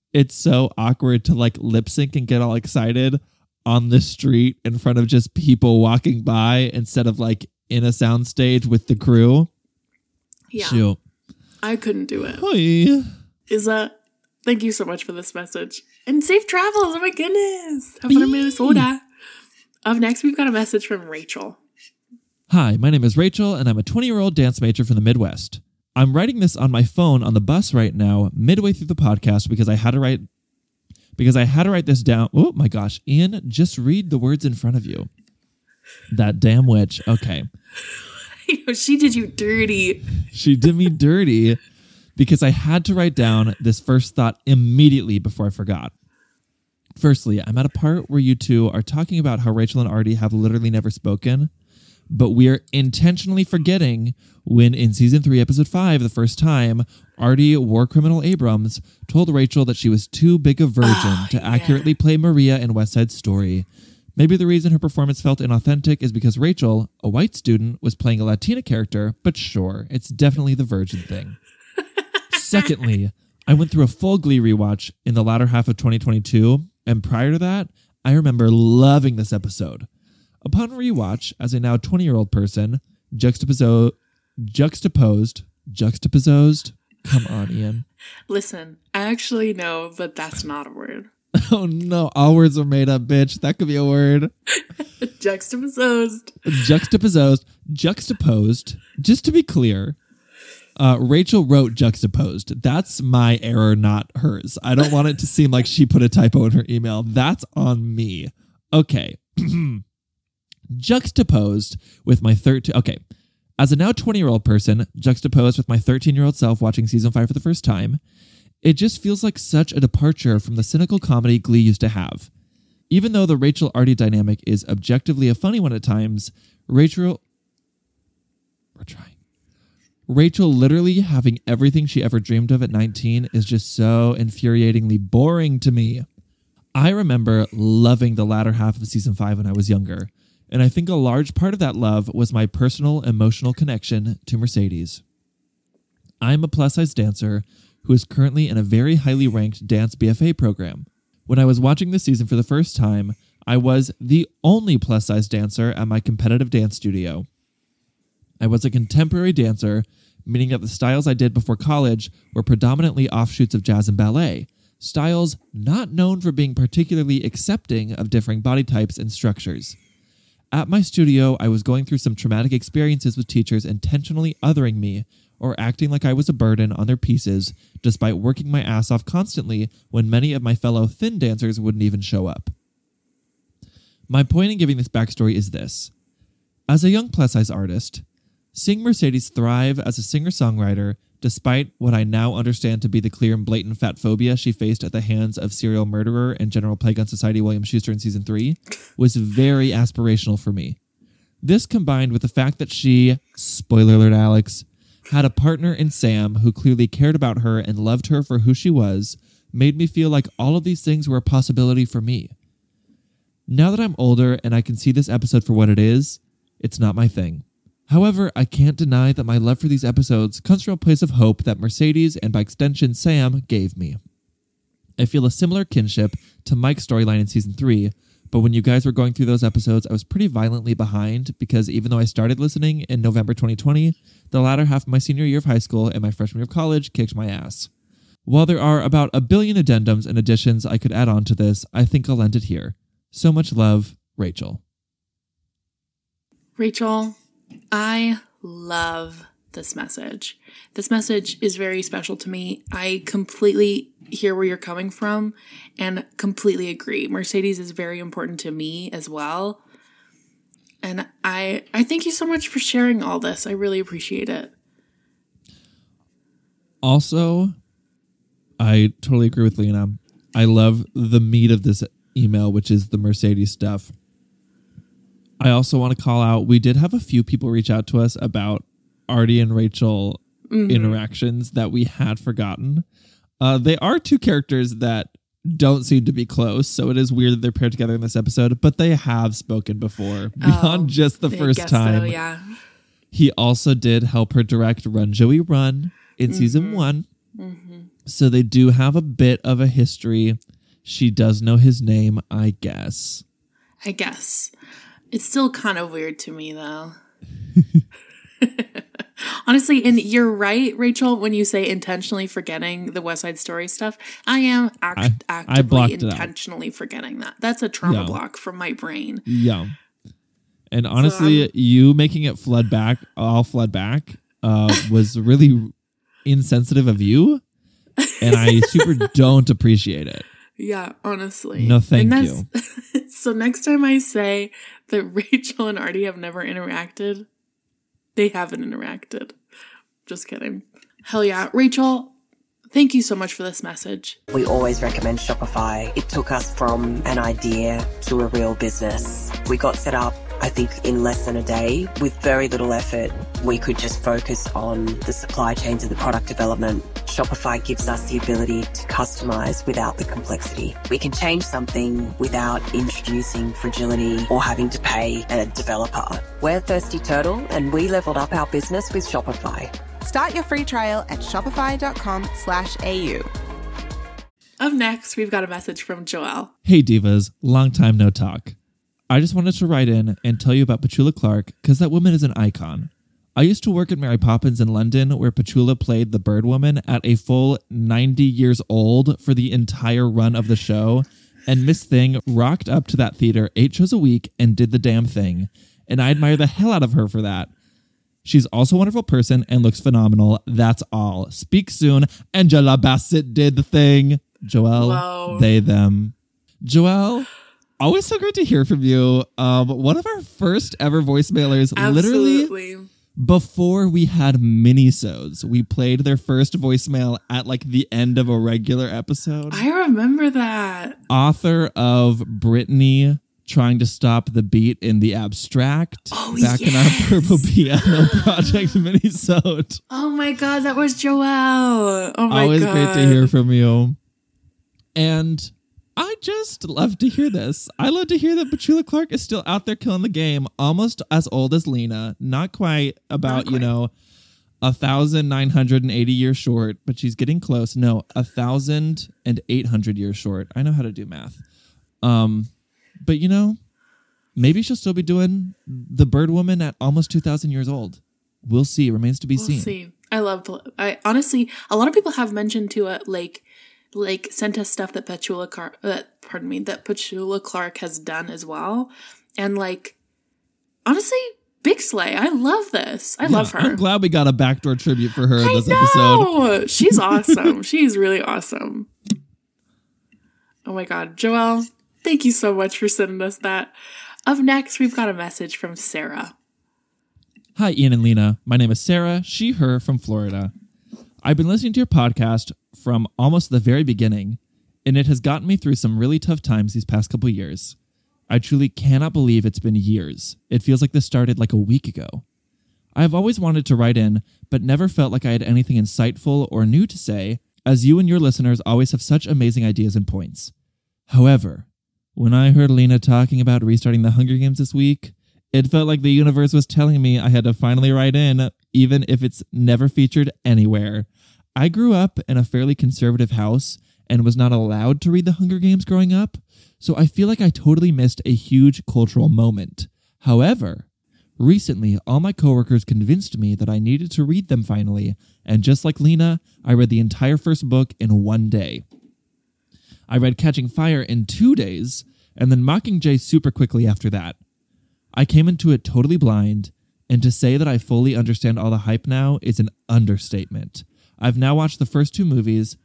C: it's so awkward to like lip sync and get all excited on the street in front of just people walking by instead of like in a soundstage with the crew.
B: Yeah.
C: Shoot.
B: I couldn't do it.
C: Hi.
B: Thank you so much for this message. And safe travels. Oh my goodness. I'm from Minnesota. Up next, we've got a message from Rachel.
C: Hi, my name is Rachel, and I'm a 20-year-old dance major from the Midwest. I'm writing this on my phone on the bus right now, midway through the podcast, because I had to write this down. Oh my gosh, Ian, just read the words in front of you. That damn witch. Okay.
B: She did you dirty.
C: She did me dirty because I had to write down this first thought immediately before I forgot. Firstly, I'm at a part where you two are talking about how Rachel and Artie have literally never spoken, but we are intentionally forgetting when in season 3, episode 5, the first time, Artie, war criminal Abrams, told Rachel that she was too big a virgin to accurately play Maria in West Side Story. Maybe the reason her performance felt inauthentic is because Rachel, a white student, was playing a Latina character, but sure, it's definitely the virgin thing. Secondly, I went through a full Glee rewatch in the latter half of 2022, and prior to that, I remember loving this episode. Upon rewatch, as a now 20-year-old person, juxtaposed, come on, Ian.
B: Listen, I actually know that that's not a word.
C: Oh no, all words are made up, bitch. That could be a word.
B: Juxtaposed.
C: Juxtaposed. Just to be clear, Rachel wrote juxtaposed. That's my error, not hers. I don't want it to seem like she put a typo in her email. That's on me. Okay. Juxtaposed with my 13... Okay. As a now 20-year-old person, juxtaposed with my 13-year-old self watching season 5 for the first time, it just feels like such a departure from the cynical comedy Glee used to have. Even though the Rachel-Artie dynamic is objectively a funny one at times, Rachel literally having everything she ever dreamed of at 19 is just so infuriatingly boring to me. I remember loving the latter half of season 5 when I was younger, and I think a large part of that love was my personal emotional connection to Mercedes. I'm a plus-size dancer who is currently in a very highly ranked dance BFA program. When I was watching this season for the first time, I was the only plus-size dancer at my competitive dance studio. I was a contemporary dancer, meaning that the styles I did before college were predominantly offshoots of jazz and ballet, styles not known for being particularly accepting of differing body types and structures. At my studio, I was going through some traumatic experiences with teachers intentionally othering me or acting like I was a burden on their pieces, despite working my ass off constantly when many of my fellow thin dancers wouldn't even show up. My point in giving this backstory is this. As a young plus-size artist, seeing Mercedes thrive as a singer-songwriter, despite what I now understand to be the clear and blatant fat phobia she faced at the hands of serial murderer and general plague on society William Schuster in season 3, was very aspirational for me. This combined with the fact that she, spoiler alert Alex, had a partner in Sam who clearly cared about her and loved her for who she was, made me feel like all of these things were a possibility for me. Now that I'm older and I can see this episode for what it is, it's not my thing. However, I can't deny that my love for these episodes comes from a place of hope that Mercedes and by extension Sam gave me. I feel a similar kinship to Mike's storyline in season 3, but when you guys were going through those episodes, I was pretty violently behind because even though I started listening in November 2020, the latter half of my senior year of high school and my freshman year of college kicked my ass. While there are about a billion addendums and additions I could add on to this, I think I'll end it here. So much love, Rachel.
B: Rachel, I love this message. This message is very special to me. I completely hear where you're coming from and completely agree. Mercedes is very important to me as well. And I thank you so much for sharing all this. I really appreciate it.
C: Also, I totally agree with Lena. I love the meat of this email, which is the Mercedes stuff. I also want to call out, we did have a few people reach out to us about Artie and Rachel interactions that we had forgotten. They are two characters that don't seem to be close, so it is weird that they're paired together in this episode, but they have spoken before, beyond just the first time.
B: So, yeah.
C: He also did help her direct Run, Joey, Run in season 1. So they do have a bit of a history. She does know his name, I guess.
B: I guess. It's still kind of weird to me, though. Honestly, and you're right, Rachel, when you say intentionally forgetting the West Side Story stuff. I am actively intentionally forgetting that. That's a trauma block from my brain.
C: Yeah. And honestly, you making it flood back was really insensitive of you. And I super don't appreciate it.
B: Yeah, honestly.
C: No, thank you.
B: So next time I say that Rachel and Artie have never interacted, they haven't interacted. Just kidding. Hell yeah. Rachel, thank you so much for this message.
D: We always recommend Shopify. It took us from an idea to a real business. We got set up, I think, in less than a day. With very little effort, we could just focus on the supply chains and the product development. Shopify gives us the ability to customize without the complexity. We can change something without introducing fragility or having to pay a developer. We're Thirsty Turtle, and we leveled up our business with Shopify.
E: Start your free trial at shopify.com/AU.
B: Up next, we've got a message from Joelle.
C: Hey divas, long time no talk. I just wanted to write in and tell you about Petula Clark because that woman is an icon. I used to work at Mary Poppins in London where Petula played the Bird Woman at a full 90 years old for the entire run of the show, and Miss Thing rocked up to that theater 8 shows a week and did the damn thing, and I admire the hell out of her for that. She's also a wonderful person and looks phenomenal. That's all. Speak soon. Angela Bassett did the thing. Joelle,
B: Whoa.
C: They, them. Joelle, always so great to hear from you. One of our first ever voicemailers,
B: Absolutely.
C: Literally before we had minisodes. We played their first voicemail at like the end of a regular episode.
B: I remember that.
C: Author of Brittany trying to stop the beat in the abstract. Back in our Purple Piano Project minisode.
B: Oh my God, that was Joelle. Oh my
C: Always
B: God.
C: great to hear from you. And I just love to hear this. I love to hear that Petula Clark is still out there killing the game, almost as old as Lena. Not quite about, 1,980 years short, but she's getting close. No, 1,800 years short. I know how to do math. But maybe she'll still be doing the Bird Woman at almost 2,000 years old. We'll see. Remains to be seen.
B: We'll see. I honestly, a lot of people have mentioned to it, like sent us stuff that Petula Clark has done as well. And honestly, big slay. I love this. I love her.
C: I'm glad we got a backdoor tribute for her in this episode.
B: She's awesome. She's really awesome. Oh my God. Joelle, thank you so much for sending us that. Up next, we've got a message from Sarah.
C: Hi, Ian and Lena. My name is Sarah, she, her, from Florida. I've been listening to your podcast from almost the very beginning, and it has gotten me through some really tough times these past couple years. I truly cannot believe it's been years. It feels like this started like a week ago. I have always wanted to write in, but never felt like I had anything insightful or new to say, as you and your listeners always have such amazing ideas and points. However, when I heard Lena talking about restarting the Hunger Games this week, it felt like the universe was telling me I had to finally write in, even if it's never featured anywhere. I grew up in a fairly conservative house and was not allowed to read the Hunger Games growing up, so I feel like I totally missed a huge cultural moment. However, recently, all my coworkers convinced me that I needed to read them finally, and just like Lena, I read the entire first book in one day. I read Catching Fire in 2 days, and then Mockingjay super quickly after that. I came into it totally blind, and to say that I fully understand all the hype now is an understatement. I've now watched the first two movies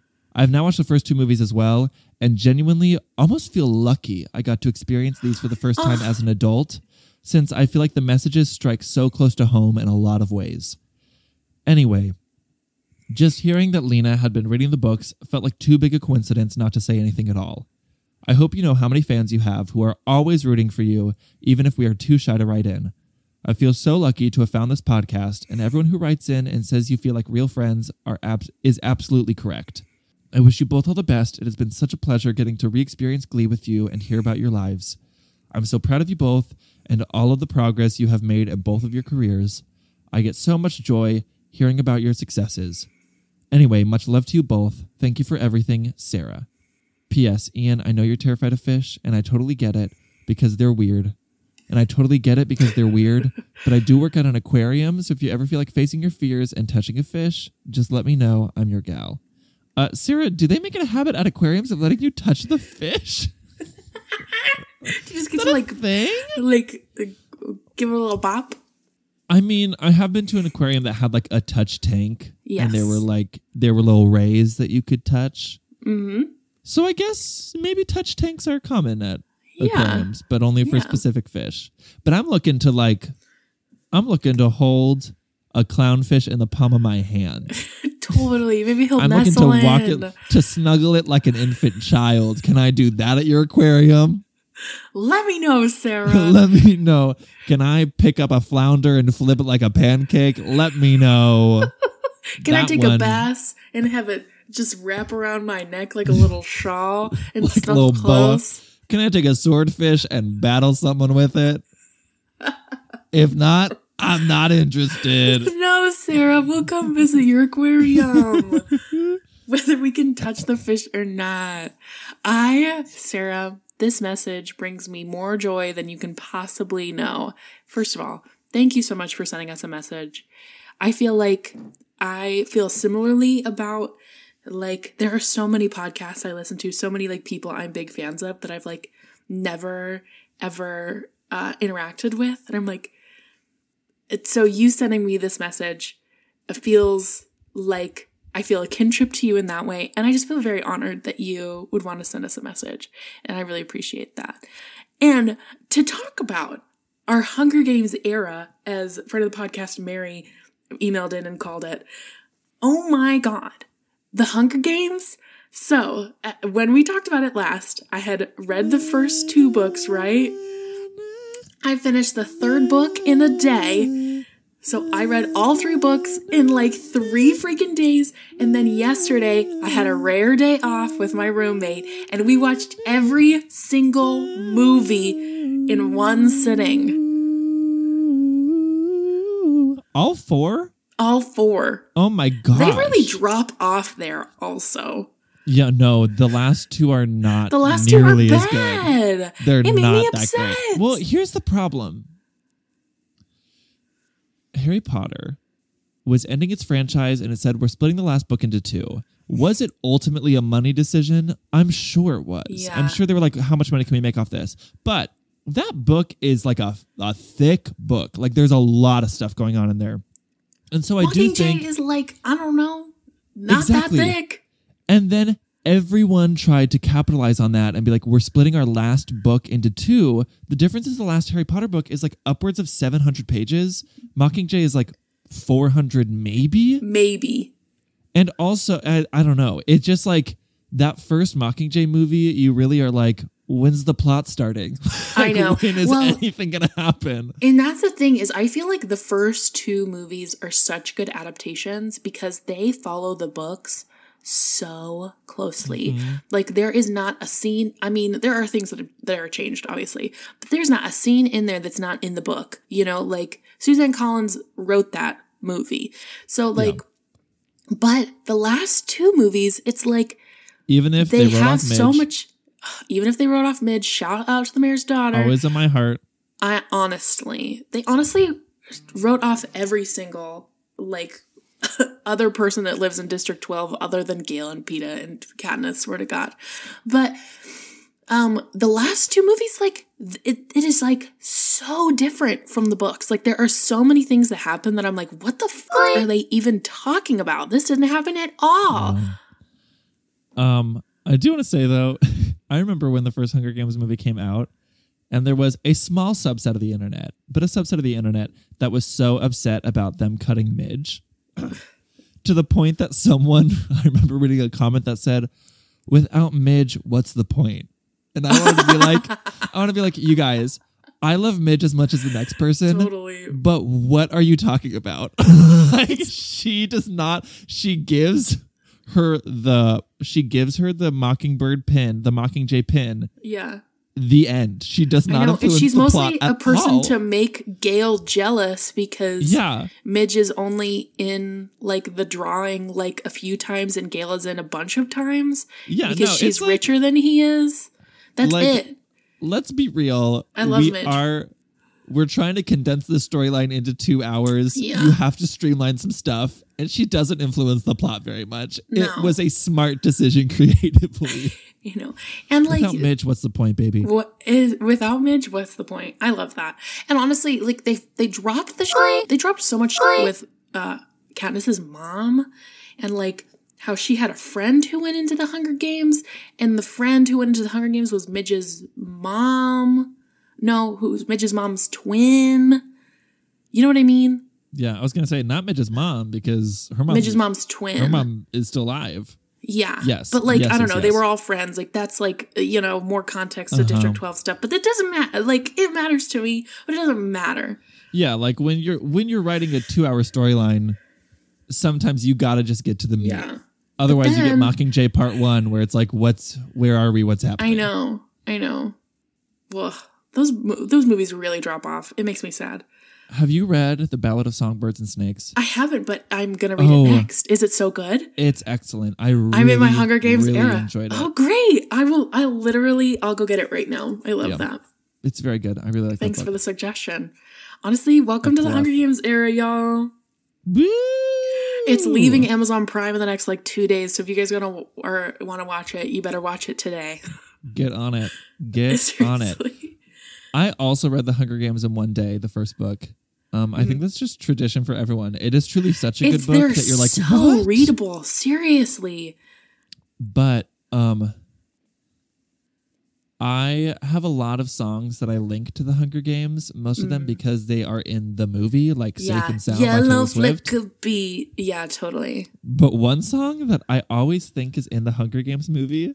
C: as well, and genuinely almost feel lucky I got to experience these for the first time as an adult, since I feel like the messages strike so close to home in a lot of ways. Anyway, just hearing that Lena had been reading the books felt like too big a coincidence not to say anything at all. I hope you know how many fans you have who are always rooting for you, even if we are too shy to write in. I feel so lucky to have found this podcast, and everyone who writes in and says you feel like real friends is absolutely correct. I wish you both all the best. It has been such a pleasure getting to re-experience Glee with you and hear about your lives. I'm so proud of you both and all of the progress you have made in both of your careers. I get so much joy hearing about your successes. Anyway, much love to you both. Thank you for everything, Sarah. P.S. Ian, I know you're terrified of fish, and I totally get it because they're weird. And I totally get it because they're weird, but I do work at an aquarium, so if you ever feel like facing your fears and touching a fish, just let me know. I'm your gal. Sarah, do they make it a habit at aquariums of letting you touch the fish?
B: Do you just get
C: Is
B: to
C: that a thing?
B: give it a little bop?
C: I mean, I have been to an aquarium that had like a touch tank.
B: Yes.
C: And there were little rays that you could touch.
B: Mm-hmm.
C: So I guess maybe touch tanks are common at
B: Yeah.
C: aquariums, but only for
B: Yeah.
C: specific fish. But I'm looking to hold a clownfish in the palm of my hand.
B: Totally. Maybe he'll
C: I'm looking
B: nestle
C: to walk
B: in.
C: it, to snuggle it like an infant child. Can I do that at your aquarium?
B: Let me know, Sarah.
C: Let me know. Can I pick up a flounder and flip it like a pancake? Let me know.
B: Can I
C: That
B: take a
C: one.
B: bass and have it just wrap around my neck like a little shawl and
C: Like a
B: stuff
C: little boa.
B: close?
C: Can I take a swordfish and battle someone with it? If not, I'm not interested.
B: No, Sarah, we'll come visit your aquarium. Whether we can touch the fish or not. Sarah, this message brings me more joy than you can possibly know. First of all, thank you so much for sending us a message. I feel similarly about, like, there are so many podcasts I listen to, so many, like, people I'm big fans of that I've, like, never, ever interacted with. And I'm like, so you sending me this message feels like I feel a kinship to you in that way. And I just feel very honored that you would want to send us a message. And I really appreciate that. And to talk about our Hunger Games era, as friend of the podcast, Mary, emailed in and called it, oh my God, the Hunger Games. So when we talked about it last, I had read the first 2 books, right? I finished the 3rd book in a day. So I read all 3 books in like 3 freaking days. And then yesterday I had a rare day off with my roommate and we watched every single movie in one sitting.
C: All 4?
B: All 4.
C: Oh my gosh.
B: They really drop off there also.
C: Yeah, no, the last 2 are not
B: The last 2 are
C: nearly as good.
B: bad.
C: They're
B: it made
C: not
B: me
C: that
B: upset.
C: great. Well, here's the problem. Harry Potter was ending its franchise and it said we're splitting the last book into 2. Was it ultimately a money decision? I'm sure it was.
B: Yeah.
C: I'm sure they were like, how much money can we make off this? But that book is like a thick book. Like there's a lot of stuff going on in there. And so I do think
B: Mockingjay is like, I don't know, not
C: Exactly.
B: that thick.
C: And then everyone tried to capitalize on that and be like, we're splitting our last book into 2. The difference is the last Harry Potter book is like upwards of 700 pages. Mockingjay is like 400 maybe.
B: Maybe.
C: And also, I don't know. It's just like that first Mockingjay movie, you really are like, when's the plot starting?
B: I know.
C: When is
B: Well,
C: anything going to happen?
B: And that's the thing is I feel like the first 2 movies are such good adaptations because they follow the books so closely.
C: Mm-hmm.
B: Like there is not a scene. I mean, there are things that are changed, obviously, but there's not a scene in there that's not in the book. You know, like Suzanne Collins wrote that movie. So like, but the last 2 movies, it's like
C: Even if
B: they
C: they wrote
B: have
C: off Midge,
B: so much. Even if they wrote off Midge, shout out to the mayor's daughter.
C: always in my heart.
B: They honestly wrote off every single, like, other person that lives in District 12 other than Gale and Peeta and Katniss, swear to God. But the last 2 movies, like, it is, like, so different from the books. Like, there are so many things that happen that I'm like, what the fuck are they even talking about? This didn't happen at all.
C: I do want to say, though, I remember when the first Hunger Games movie came out, and there was a small subset of the internet, but a subset of the internet that was so upset about them cutting Midge to the point that someone, I remember reading a comment that said, without Midge, what's the point? And I wanted to be like, you guys, I love Midge as much as the next person.
B: Totally.
C: But what are you talking about? Like, she does not, she gives her the Mockingbird pin, the Mockingjay pin,
B: Yeah.
C: the end. She does
B: I
C: not
B: know, and
C: influence
B: she's
C: the plot
B: mostly a
C: at
B: person
C: all.
B: to make Gail jealous because
C: Yeah.
B: Midge is only in like the drawing like a few times and Gail is in a bunch of times
C: Yeah,
B: because
C: no,
B: she's
C: it's like-
B: richer than he is. That's
C: like,
B: it.
C: Let's be real.
B: I love Midge.
C: We're trying to condense the storyline into 2 hours.
B: Yeah.
C: You have to streamline some stuff, and she doesn't influence the plot very much.
B: No.
C: It was a smart decision creatively.
B: You know, and like
C: Without Midge, what's the point, baby?
B: without Midge, what's the point? I love that. And honestly, like they dropped the shit. They dropped so much shit with Katniss's mom and like how she had a friend who went into the Hunger Games, and the friend who went into the Hunger Games was Midge's mom. No, who's Midge's mom's twin. You know what I mean?
C: Yeah, I was going to say not Midge's mom because her mom
B: Midge's mom's twin.
C: her mom is still alive.
B: Yeah.
C: Yes.
B: But like,
C: Yes,
B: I don't
C: yes,
B: know. They
C: yes.
B: were all friends. Like that's like, you know, more context to District 12 stuff, but that doesn't matter. Like it matters to me, but it doesn't matter.
C: Yeah, like when you're writing a 2-hour storyline, sometimes you got to just get to the meat.
B: Yeah.
C: Otherwise you get
B: then-
C: Mockingjay Part 1 where it's like where are we? What's happening?
B: I know. Ugh. Those movies really drop off. It makes me sad.
C: Have you read The Ballad of Songbirds and Snakes?
B: I haven't, but I'm gonna read it next. Is it so good?
C: It's excellent.
B: I'm in my Hunger Games
C: really
B: era.
C: enjoyed it.
B: Oh, great! I'll go get it right now. I love
C: Yeah.
B: that.
C: It's very good. I really like
B: Thanks
C: that
B: for
C: book.
B: the suggestion. Honestly, welcome to the
C: Bluff.
B: Hunger Games era, y'all.
C: Woo!
B: It's leaving Amazon Prime in the next like 2 days. So if you guys want to watch it, you better watch it today.
C: Get on it. Get on it.
B: Seriously.
C: I also read The Hunger Games in one day, the first book. I think that's just tradition for everyone. It is truly such a good book
B: They're
C: that you're like,
B: so
C: what?
B: readable. Seriously.
C: But I have a lot of songs that I link to The Hunger Games, most of them because they are in the movie, like Safe and Sound by
B: Yellow
C: Taylor Swift.
B: flick of beat. Yeah, totally.
C: But one song that I always think is in the Hunger Games movie,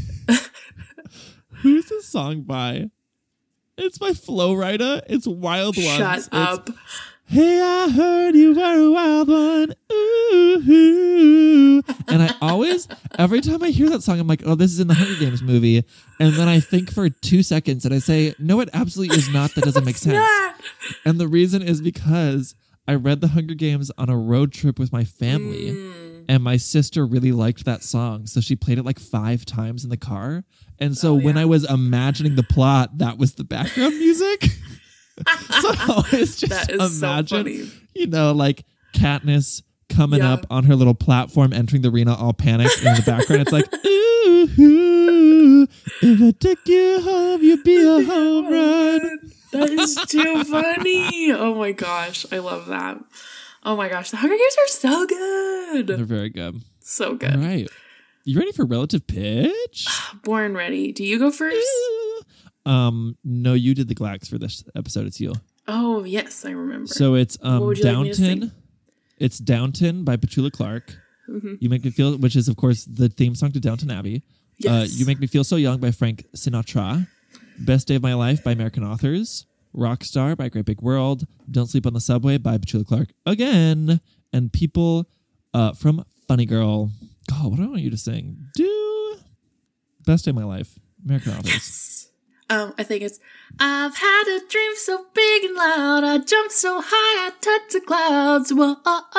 C: who's this song by? It's by Flo Rida. It's Wild Ones.
B: Shut up.
C: Hey, I heard you were a wild one. Ooh. And I always, every time I hear that song, I'm like, oh, this is in the Hunger Games movie. And then I think for 2 seconds and I say, no, it absolutely is not. That doesn't make sense.
B: Not.
C: And the reason is because I read the Hunger Games on a road trip with my family. And my sister really liked that song. So she played it like 5 times in the car. And so when I was imagining the plot, that was the background music. So I always just
B: That is so
C: imagine,
B: funny.
C: you know, like Katniss coming
B: Yeah.
C: up on her little platform, entering the arena all panicked. And in the background, it's like, ooh, if I took you home, you'd be a home run.
B: That is too funny. Oh my gosh. I love that. Oh my gosh. The Hunger Games are so
C: They're
B: good.
C: very good.
B: So good.
C: All right. You ready for relative pitch?
B: Born ready. Do you go first?
C: No, you did the Glax for this episode. It's you.
B: Oh, yes. I remember.
C: So it's
B: would you like me to sing?
C: Downton. It's Downton by Petula Clark. You Make Me Feel, which is of course the theme song to Downton Abbey.
B: Yes.
C: You Make Me Feel So Young by Frank Sinatra. Best Day of My Life by American Authors. Rockstar by Great Big World. Don't Sleep on the Subway by Petula Clark again. And People from Funny Girl. God, what do I want you to sing? Do Best Day of My Life, American Authors.
B: I think it's I've had a dream so big and loud, I jumped so high I touched the clouds. Whoa,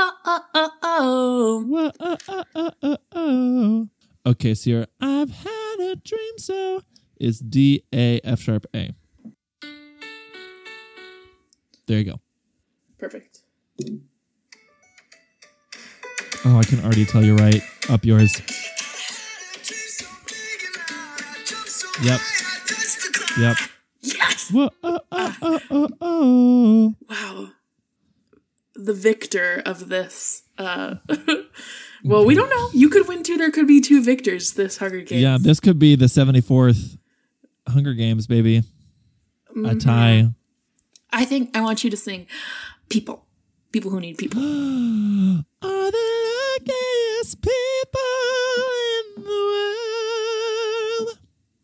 C: Whoa, Okay, so your I've had a dream so is D, A, F sharp, A. There you go.
B: Perfect.
C: Oh, I can already tell you're right. Up yours. Yep. Yep.
B: Yes!
C: Whoa,
B: Wow. The victor of this. Well, we don't know. You could win too. There could be 2 victors this Hunger Games.
C: Yeah, this could be the 74th Hunger Games, baby. A tie.
B: I think I want you to sing People. People who need people.
C: Are the luckiest people in the world.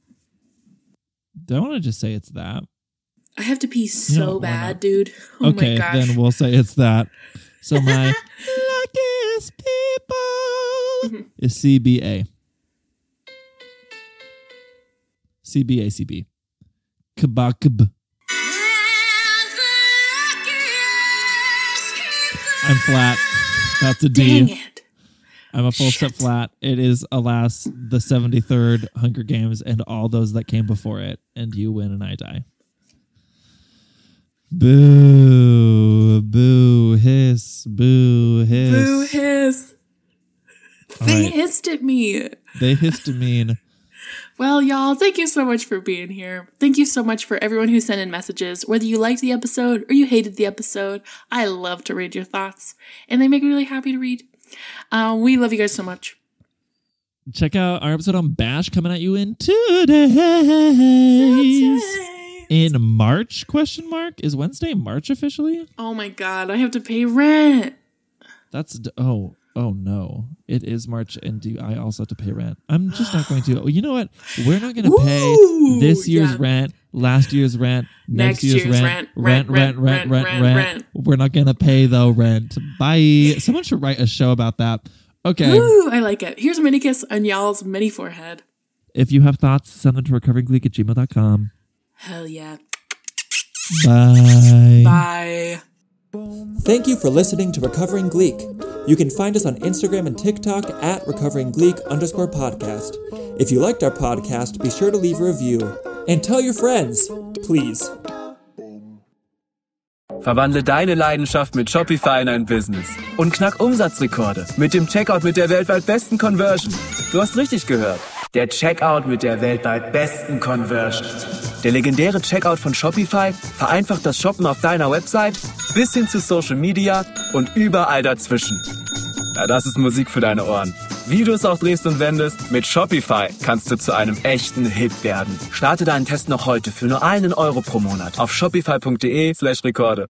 C: Do I want to just say it's that?
B: I have to pee
C: No,
B: so
C: why
B: bad,
C: not?
B: dude. Oh
C: Okay,
B: my gosh.
C: then we'll say it's that. So my luckiest people is CBA. CBACB. Kabakb. I'm flat. That's a D.
B: Dang it.
C: I'm a full step flat. It is, alas, the 73rd Hunger Games and all those that came before it. And you win and I die. Boo. Boo. Hiss. Boo. Hiss.
B: Boo hiss. They
C: right.
B: hissed at me.
C: They histamine.
B: Well, y'all, thank you so much for being here. Thank you so much for everyone who sent in messages. Whether you liked the episode or you hated the episode, I love to read your thoughts, and they make me really happy to read. We love you guys so much.
C: Check out our episode on Bash coming at you in 2 days. In March, ? Is Wednesday March officially?
B: Oh my God, I have to pay rent.
C: Oh no. It is March, and I also have to pay rent. I'm just not going to. You know what? We're not going to pay this year's rent, last year's rent, next year's rent. We're not going to pay the rent. Bye. Someone should write a show about that. Okay.
B: Ooh, I like it. Here's a mini kiss on y'all's mini forehead.
C: If you have thoughts, send them to recoveringgleek@gmail.com.
B: Hell yeah.
C: Bye.
B: Bye.
F: Thank you for listening to Recovering Gleek. You can find us on Instagram and TikTok at recoveringgleek_podcast. If you liked our podcast, be sure to leave a review. And tell your friends, please.
A: Verwandle deine Leidenschaft mit Shopify in ein Business und knack Umsatzrekorde mit dem Checkout mit der weltweit besten Conversion. Du hast richtig gehört. Der Checkout mit der weltweit besten Conversion. Der legendäre Checkout von Shopify vereinfacht das Shoppen auf deiner Website bis hin zu Social Media und überall dazwischen. Ja, das ist Musik für deine Ohren. Wie du es auch drehst und wendest, mit Shopify kannst du zu einem echten Hit werden. Starte deinen Test noch heute für nur €1 pro Monat auf shopify.de/Rekorde.